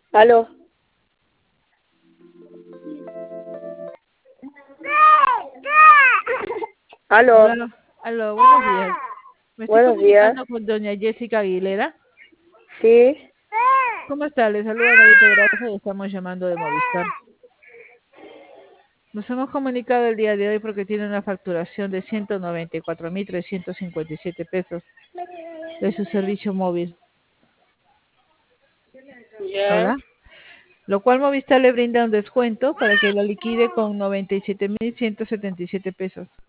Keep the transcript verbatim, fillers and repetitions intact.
Aló. Aló. Hola, aló, buenos días. Me estoy Buenos días. comunicando con doña Jessica Aguilera. Sí. ¿Cómo está? Le saluda Norita Gracia y estamos llamando de Movistar. Nos hemos comunicado el día de hoy porque tiene una facturación de ciento noventa y cuatro mil trescientos cincuenta y siete pesos de su servicio móvil. Ya. Hola. Lo cual Movistar le brinda un descuento para que la liquide con noventa y siete mil ciento setenta y siete pesos.